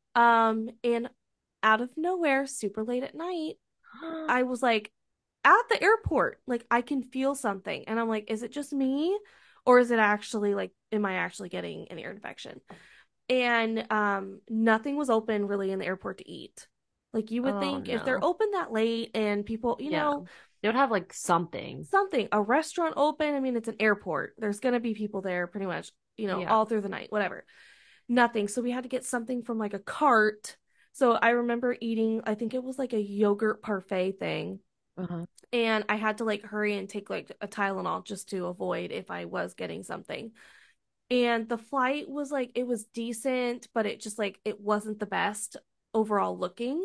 And out of nowhere, super late at night, I was like at the airport, like I can feel something. And I'm like, is it just me? Or is it actually like, am I actually getting an ear infection? And nothing was open really in the airport to eat. Like you would Oh think if they're no. open that late and people, Yeah. They would have like something. something, a restaurant open, I mean, it's an airport. There's going to be people there pretty much, Yeah. all through the night, whatever. Nothing. So we had to get something from like a cart. So I remember eating, I think it was like a yogurt parfait thing. Uh-huh. And I had to like hurry and take like a Tylenol just to avoid if I was getting something. And the flight was like, it was decent, but it just like, it wasn't the best overall looking.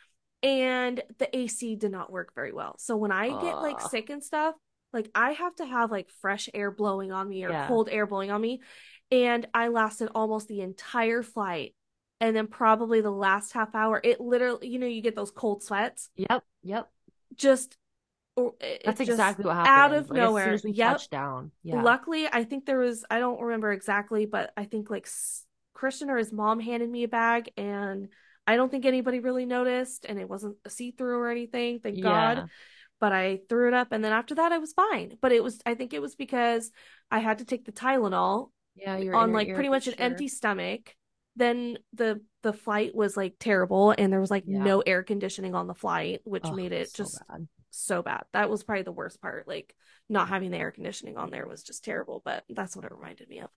And the AC did not work very well. So when I get like Uh, sick and stuff, like I have to have like fresh air blowing on me or yeah. cold air blowing on me. And I lasted almost the entire flight. And then probably the last half hour, it literally, you get those cold sweats, Yep. Yep. just, or it That's just exactly what out happened. of Like as soon nowhere. as we Yep. touched down. Yeah. Luckily, I think there was, I don't remember exactly, but I think like Christian or his mom handed me a bag and I don't think anybody really noticed and it wasn't a see-through or anything, thank God. Yeah. But I threw it up and then after that I was fine. But I think it was because I had to take the Tylenol Yeah, you're in on your like ear pretty for much an sure. empty stomach. Then the flight was like terrible and there was like Yeah. no air conditioning on the flight, which Oh, made it so just bad. so bad. That was probably the worst part. Like not having the air conditioning on there was just terrible, but that's what it reminded me of.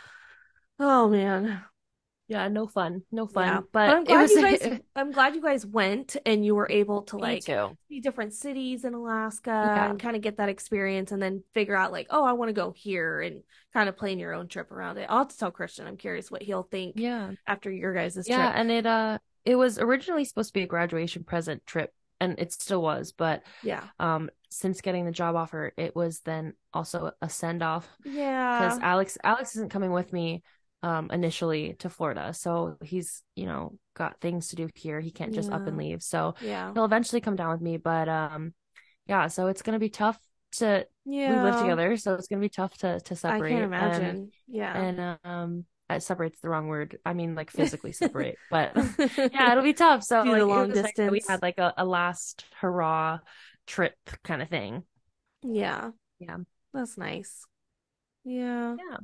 Oh man. Yeah, no fun. No Yeah. fun. But But it was I'm glad you guys went and you were able to me like too. see different cities in Alaska Yeah. and kind of get that experience and then figure out like, oh, I want to go here and kind of plan your own trip around it. I'll have to tell Christian. I'm curious what he'll think Yeah. after your guys' Yeah, trip. and it was originally supposed to be a graduation present trip and it still was, but Yeah. since getting the job offer, it was then also a send off because Yeah. Alex isn't coming with me initially to Florida. So he's, got things to do here. He can't just up and Yeah. leave. So Yeah. he'll eventually come down with me, but yeah, so it's gonna be tough to we live Yeah. together, so it's gonna be tough to I can't separate imagine. Yeah. and separate's the wrong word. I mean like physically separate, but yeah, it'll be tough. So Do the like it long was nice that we distance. had like a last hurrah trip kind of thing. Yeah. Yeah. That's nice. Yeah. Yeah.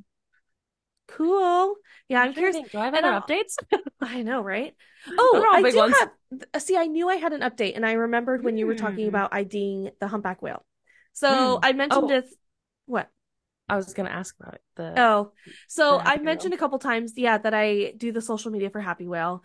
Cool. Yeah, I'm I'm trying to curious. think. Do I have And other updates? I know, right? Those Oh, are all I big do ones. have, see, I knew I had an update and I remembered when you were talking Mm. about IDing the humpback whale. So Mm. I mentioned Oh, this, what? I was gonna ask about it. Oh, The so I Happy mentioned Wheel. a couple times, yeah, that I do the social media for Happy Whale.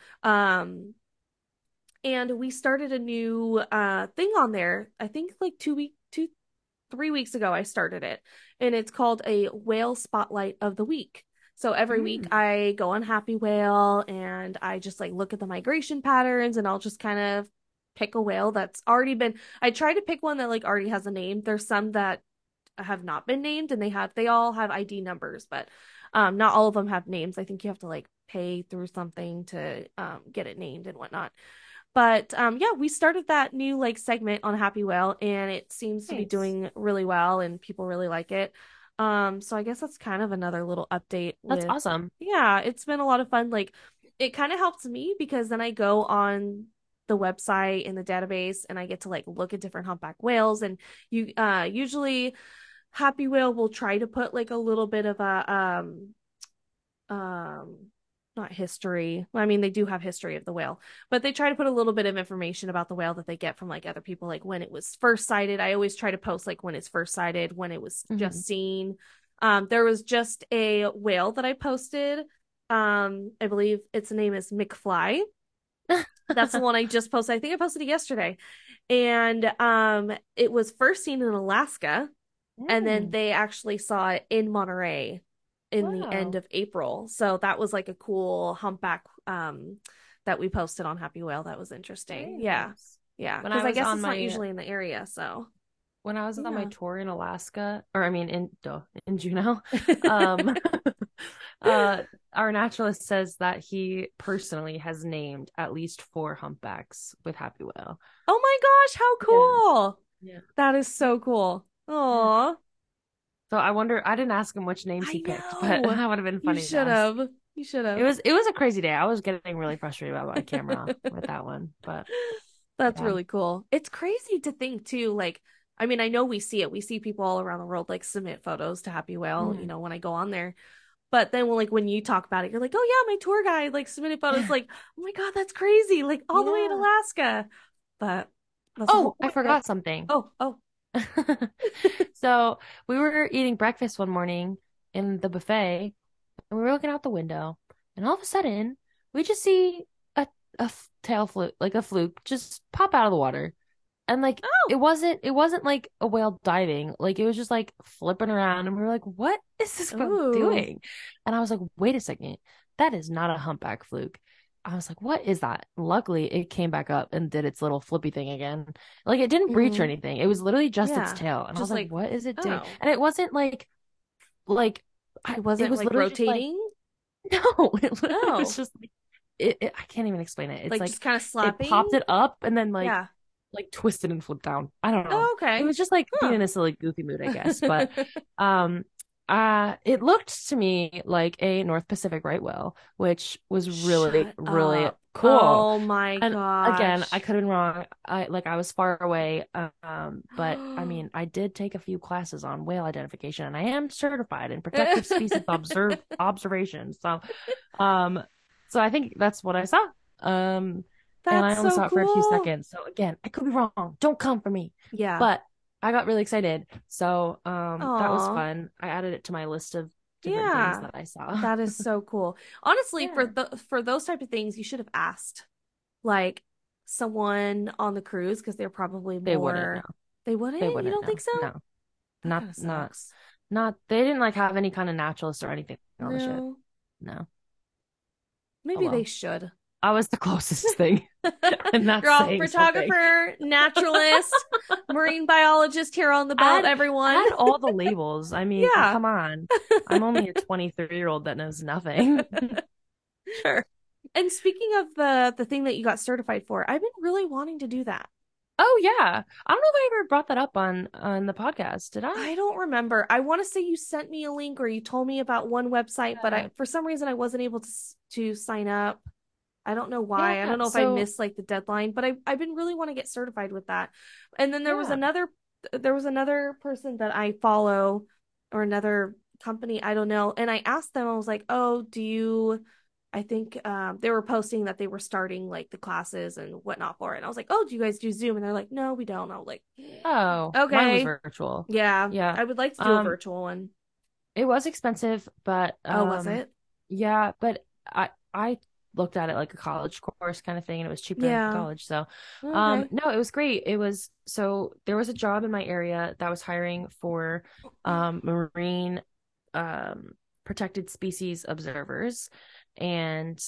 And we started a new thing on there. I think like 3 weeks ago I started it. And it's called a whale spotlight of the week. So every week Mm. I go on Happy Whale and I just like look at the migration patterns and I'll just kind of pick a whale that's already been I try to pick one that like already has a name. There's some that have not been named and they all have ID numbers, but not all of them have names. I think you have to like pay through something to get it named and whatnot. But yeah, we started that new like segment on Happy Whale and it seems to be Nice. doing really well and people really like it. So I guess that's kind of another little update That's with awesome. yeah, it's been a lot of fun. Like it kind of helps me because then I go on the website in the database and I get to like look at different humpback whales and you usually Happy Whale will try to put like a little bit of a um not history. Well, I mean, they do have history of the whale, but they try to put a little bit of information about the whale that they get from like other people, like when it was first sighted. I always try to post like when it's first sighted, when it was Hmm. just seen. There was just a whale that I posted I believe its name is McFly. That's the one I just posted. I think I posted it yesterday. And it was first seen in Alaska, and then Mm, they actually saw it in Monterey in the end wow. of April. So that was like a cool humpback that we posted on Happy Whale. That was interesting. Yeah. Nice. Yeah, When because I I was guess on it's not my usually in the area, so when I was on my yeah. tour in Alaska, or I mean in Juneau, um, uh, our naturalist says that he personally has named at least four humpbacks with Happy Whale. Oh my gosh, how Yeah, cool. yeah, That is so cool. yeah. Aw, So I wonder. I didn't ask him which names I he picked, but know. that would have been You funny to should ask. have. You should It have. was it was a crazy day. I was getting really frustrated about my camera with that one, but That's yeah. really cool. It's crazy to think too, like, I mean, I know we see it. We see people all around the world like submit photos to Happy Whale, Mm. when I go on there. But then when you talk about it, you're like, oh yeah, my tour guide like submitted photos, like, oh my God, that's crazy. Like all the way in Yeah. Alaska. But that's a whole Oh, I wait. forgot something. Oh. So we were eating breakfast one morning in the buffet, and we were looking out the window, and all of a sudden we just see a tail fluke, like a fluke, just pop out of the water. And like Oh. it wasn't like a whale diving. Like it was just like flipping around, and we were like, what is this whale Ooh. doing? And I was like, wait a second, that is not a humpback fluke. I was like, what is that? Luckily, it came back up and did its little flippy thing again. Like it didn't breach or Hmm. anything. It was literally just its Yeah. tail. And I was Just like, like, what is it doing? oh. And it wasn't like It it wasn't was like literally just like rotating. no, it literally was Oh. just like I can't even explain it. It's Like like just kind of it slapping. popped it up and then Yeah. like twisted and flipped down. I don't know. Oh, It okay. was just like being Huh. in a silly goofy mood, I guess. But um it looked to me like a North Pacific right whale, which was really, Shut really up. cool. Oh my And again, I gosh. could have been wrong. I was far away. But I mean, I did take a few classes on whale identification, and I am certified in protective species observation. Um, so I think that's what I saw. Um, and I That's only so saw it for a few cool. seconds. So again, I could be wrong. Don't come for me. Yeah. But I got really excited. So that was Aw. fun. I added it to my list of different things Yeah. that I saw. That is so cool. Honestly, Yeah. for those type of things, you should have asked like someone on the cruise because they're probably They wouldn't know. more. They wouldn't? They You wouldn't don't know. think so? No. That Not kind of not sucks. not they didn't like have any kind of naturalist or anything on the ship. No. No. Oh Maybe they well. should. I was the closest thing. And that's Girl, saying something. photographer, naturalist, marine biologist here on the boat, add everyone. add all the labels. I mean, Yeah. come on. I'm only a 23-year-old that knows nothing. Sure. And speaking of the thing that you got certified for, I've been really wanting to do that. Oh yeah. I don't know if I ever brought that up on the podcast. Did I? I don't remember. I want to say you sent me a link or you told me about one website, but Yeah. I for some reason I wasn't able to sign up. I don't know why. I Yeah. don't know if I So missed like the deadline, but I've been really want to get certified with that. And then yeah. there was another person that I follow or another company, I don't know, and I asked them, I was like, "Oh, do you I think they were posting that they were starting like the classes and whatnot for it. And I was like, "Oh, do you guys do Zoom?" And they're like, "No, we don't." I was like, Oh, mine was "Okay. virtual. Yeah, Yeah. I would like to do a Um, virtual one." it was expensive, but Oh, was it? yeah, but I looked at it like a college course kind of thing, and it was cheaper than Yeah. college. So, Okay. no, it was great. It was so there was a job in my area that was hiring for marine um protected species observers, and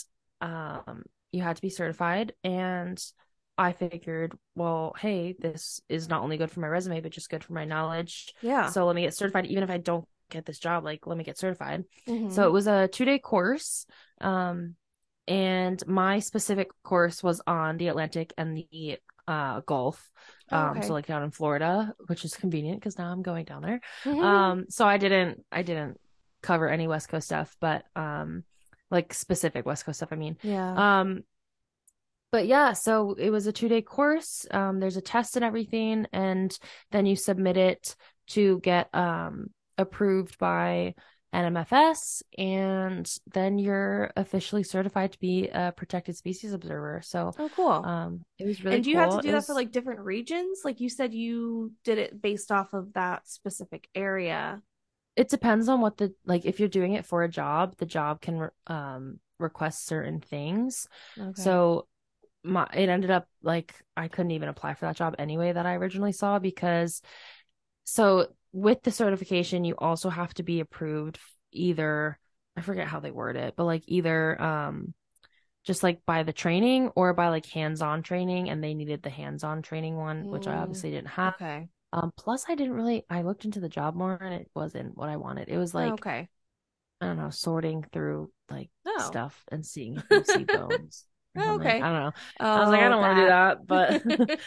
you had to be certified. And I figured, well, hey, this is not only good for my resume, but just good for my knowledge. Yeah. So let me get certified, even if I don't get this job, like let me get certified. So Mm-hmm. it was a 2-day course. Um, and my specific course was on the Atlantic and the Gulf. Oh, So okay. like down in Florida, which is convenient because now I'm going down there. Mm-hmm. So I didn't cover any West Coast stuff, but like specific West Coast stuff, I mean. Yeah. Um, but yeah, so it was a 2-day course. There's a test and everything, and then you submit it to get approved by NMFS, and then you're officially certified to be a protected species observer. So Oh, cool. it was really And do you have to cool. do It that for was like different regions? Like you said you did it based off of that specific area. it depends on what the like if you're doing it for a job, the job can request certain things. Okay. So it ended up like I couldn't even apply for that job anyway that I originally saw because so with the certification you also have to be approved either I forget how they word it, but like either just like by the training or by like hands-on training, and they needed the hands-on training one, which I Mm, obviously didn't have. okay. Plus I looked into the job more and it wasn't what I wanted. It was Oh, like, okay. I don't know, sorting through like Oh. stuff and seeing if you see bones or Oh, something. okay. I don't know. I was like, I Oh, don't want to do that. that, but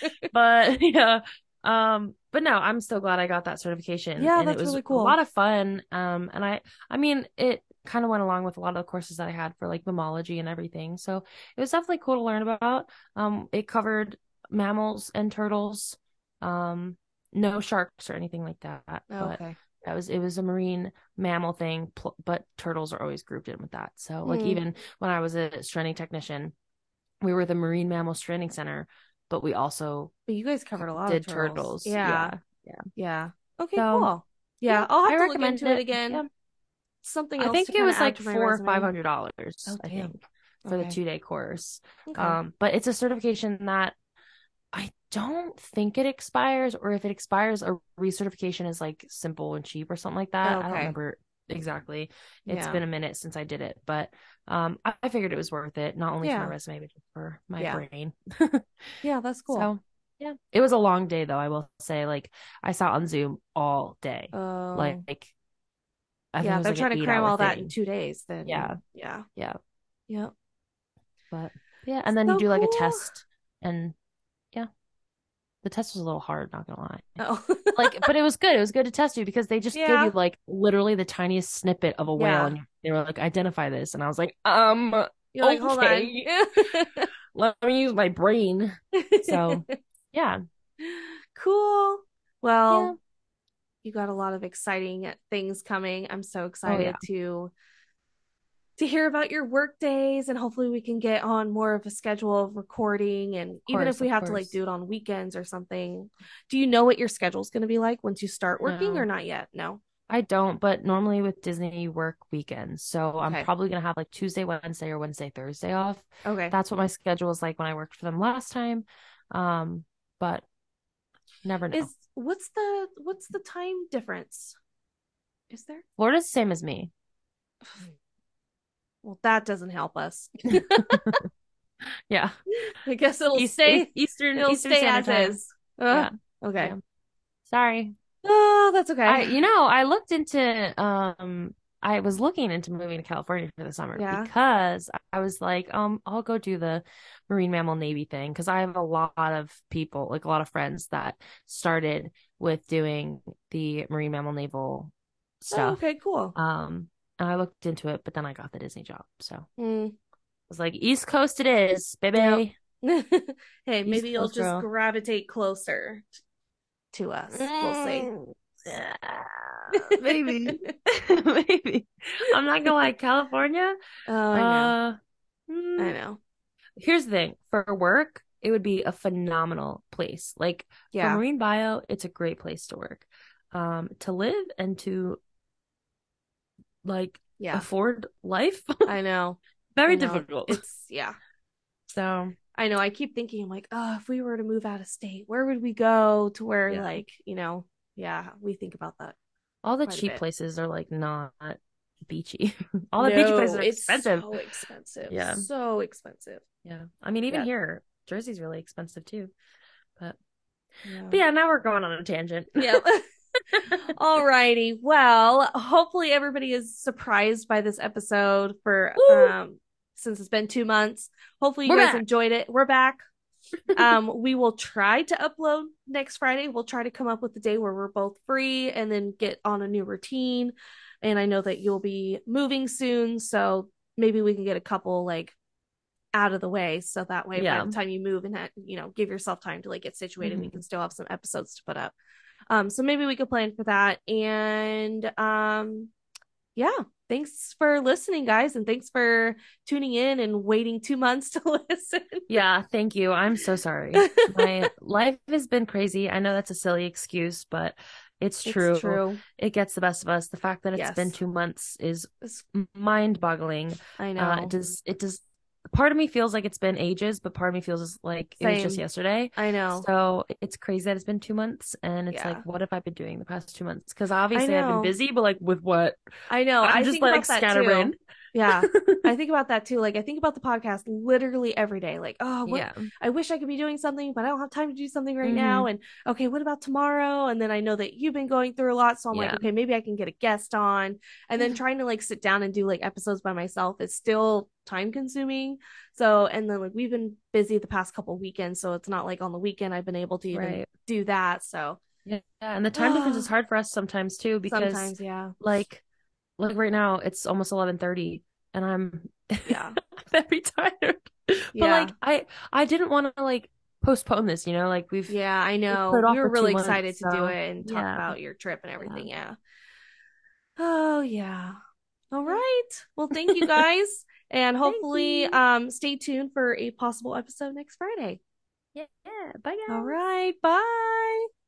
but yeah. But no, I'm still glad I got that certification Yeah, and it that's was really a lot cool. of fun. And I mean it kind of went along with a lot of the courses that I had for like mammalogy and everything. So it was definitely cool to learn about. It covered mammals and turtles. Um, no sharks or anything like that, Oh, but okay. it was a marine mammal thing, but turtles are always grouped in with that. So like Hmm. even when I was a stranding technician, we were the Marine Mammal Stranding Center, but we also But you guys covered a lot of did turtles. turtles. Yeah. Yeah, yeah. Yeah. Okay, So cool. yeah, Yeah, I'll have I to look recommend into it it. again. Yeah, Something I else think to it kind of was add like to my four or five resume. hundred dollars. Oh, I damn. think for the Okay. 2-day course. Okay. But it's a certification that I don't think it expires, or if it expires, a recertification is like simple and cheap or something like that. I don't Okay. remember exactly. It's Yeah. been a minute since I did it, but I figured it was worth it, not only for my Yeah. resume, but just for my Yeah. brain. Yeah, that's cool. So yeah, it was a long day though, I will say. Like I sat on Zoom all day. Oh, Like I think yeah, it was they're like an trying to cram 8 hour all that in thing. 2 days Yeah, then. Yeah. yeah. Yeah. But yeah, and then you So do like a cool. test and yeah, the test was a little hard, not gonna lie. Oh. Like, but it was good. It was good to test you because they just give you Yeah. like literally the tiniest snippet of a whale Yeah. and they were like, identify this. And I was like, You're like, hold on. okay, let me use my brain. So yeah, Cool. yeah. Well, you got a lot of exciting things coming. I'm so Oh yeah, excited to hear about your work days, and hopefully we can get on more of a schedule of recording, and even if we of have to like course. do it on weekends or something. Do you know what your schedule's going to be like once you start working or No, not yet? No. I don't, but normally with Disney you work weekends. So I'm Okay. probably gonna have like Tuesday, Wednesday, or Wednesday, Thursday off. Okay. That's what my schedule was like when I worked for them last time. But never know. Is what's the time difference? Is there? Florida's the same as me. Well, that doesn't help us. Yeah. I guess it'll It's stay Eastern Standard as Time. is. Yeah. Okay. Yeah. Sorry. Oh, that's okay. I looked into I was looking into moving to California for the summer Yeah. because I was like, I'll go do the Marine Mammal Navy thing because I have a lot of people, like a lot of friends that started with doing the Marine Mammal Naval Oh, stuff. okay, cool. And I looked into it, but then I got the Disney job. So I Mm, was like, East Coast it is, yep. baby. Hey, maybe East you'll Coast just girl. gravitate closer to us. We'll see. Yeah, maybe. Maybe. I'm not gonna like California. Oh, I know. Uh, I mm, know. Here's the thing. For work, it would be a phenomenal place. Like for Yeah. marine bio, it's a great place to work. To live and to like Yeah. afford life, I know. I very know. difficult. It's yeah. So I know. I keep thinking, I'm like, oh, if we were to move out of state, where would we go to where, yeah, like, yeah, we think about that all the quite a cheap bit. places are like not beachy. All the beachy places No, are it's expensive. so expensive. Yeah. So expensive. Yeah. I mean, even Yeah. here, Jersey's really expensive too. But Yeah. but yeah, now we're going on a tangent. Yeah. All righty. Well, hopefully everybody is surprised by this episode for Woo! since it's been 2 months. Hopefully you We're guys back. enjoyed it. We're back. We will try to upload next Friday. We'll try to come up with a day where we're both free and then get on a new routine. And I know that you'll be moving soon, so maybe we can get a couple like out of the way so that way by Yeah. the time you move and give yourself time to like get situated, we can Mhm. still have some episodes to put up. So maybe we could plan for that. And yeah, thanks for listening, guys, and thanks for tuning in and waiting 2 months to listen. Yeah, thank you. I'm so sorry. My life has been crazy. I know that's a silly excuse, but It's It's true. true. It gets the best of us. The fact that it's been Yes. 2 months is It's, mind-boggling. I It know. does. It does. Part of me feels like it's been ages, but part of me feels like it was just Same. yesterday. I know. So it's crazy that it's been 2 months, and it's like, Yeah. what have I been doing the past 2 months? Because I obviously I've been know. busy, but like with what? I know. I'm I just think like about that too. scatterbrained. Yeah. I think about that too. Like I think about the podcast literally every day. Like, oh, what Yeah. I wish I could be doing something, but I don't have time to do something right now. Hmm. And okay, what about tomorrow? And then I know that you've been going through a lot, so I'm like, Yeah. okay, maybe I can get a guest on. And then trying to like sit down and do like episodes by myself is still time consuming. So, and then like we've been busy the past couple weekends, so it's not like on the weekend I've been able to even Right. do that. So, Yeah. And the time difference is hard for us sometimes too, because sometimes, yeah. like right now it's almost 11:30 and I'm Yeah. very tired. But Yeah. like I didn't want to like postpone this, like Yeah, I we've put know. it We off were for two really excited months. to do So it and talk yeah. about your trip and Yeah. everything. Yeah. Oh, yeah. All Yeah. right. Well, thank you guys. And Thank hopefully, you. stay tuned for a possible episode next Friday. Yeah. Bye All guys. right. Bye.